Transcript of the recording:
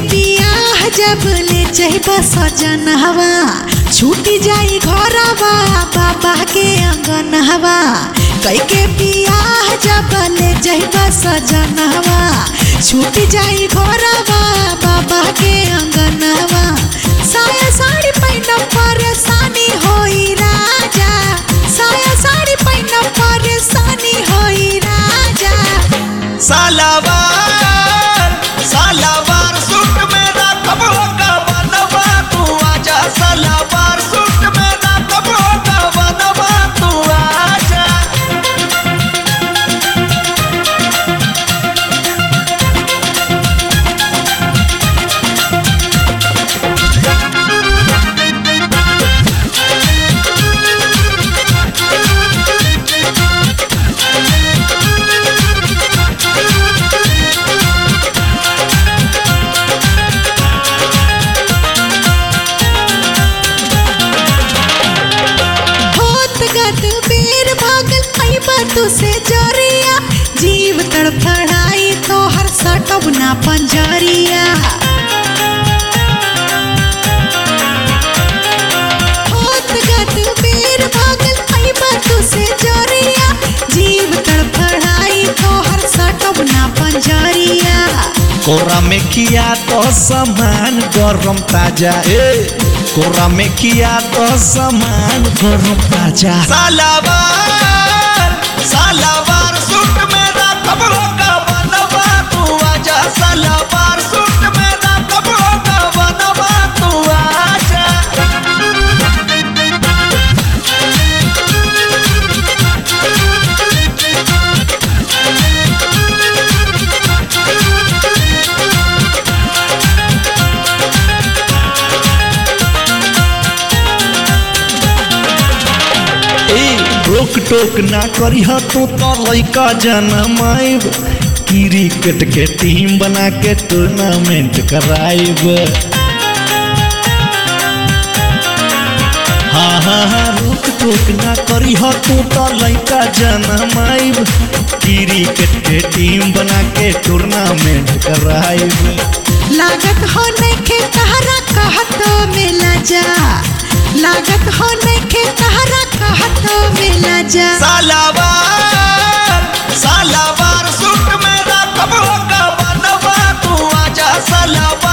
बियाह जब ले जइबा सजनहवा छूटी जाई घरवा बाबा के अंगनहवा कई के बियाह जब ले जइबा सजनहवा छूटी जाई घरवा बाबा के अंगनहवा साया साड़ी पहिना परेशानी होई राजा साया साड़ी पहिना परेशानी होई राजा सालावार सालावार सूट में राखब होगा बनवा तू आजा सालावार सूट में राखब होगा बनवा तू आजा बेर भागल आईबा तू से जरिया जीव तड़फड़ाई तो हर सटब ना पंजरिया होत गत बेर भागल आईबा तू से जरिया जीव तड़फड़ाई तो हर सटब ना पंजरिया कोरा में किया तो सामान गरम ताजा कोरा में किया तो सामान गरम ताजा सालावार सालावार सूट में राखब होगा बनवा तू आजा सालावार सूट में राखब होगा बनवा तू आजा रोक टोक ना करी तू तो लइका जनमाइब क्रिकेट के टीम बना के टूर्नामेंट कराइब हाँ हाँ हाँ रोक टोक ना करी तू तो लइका जनमाइब क्रिकेट के टीम बना के टूर्नामेंट कराइब लागत हो नइखे तहरा कहत मिला जा लागत हो नइखे तहरा कहत मिला जा सालावार सालावार सूट में राखब होगा बनवा तू आजा सालावार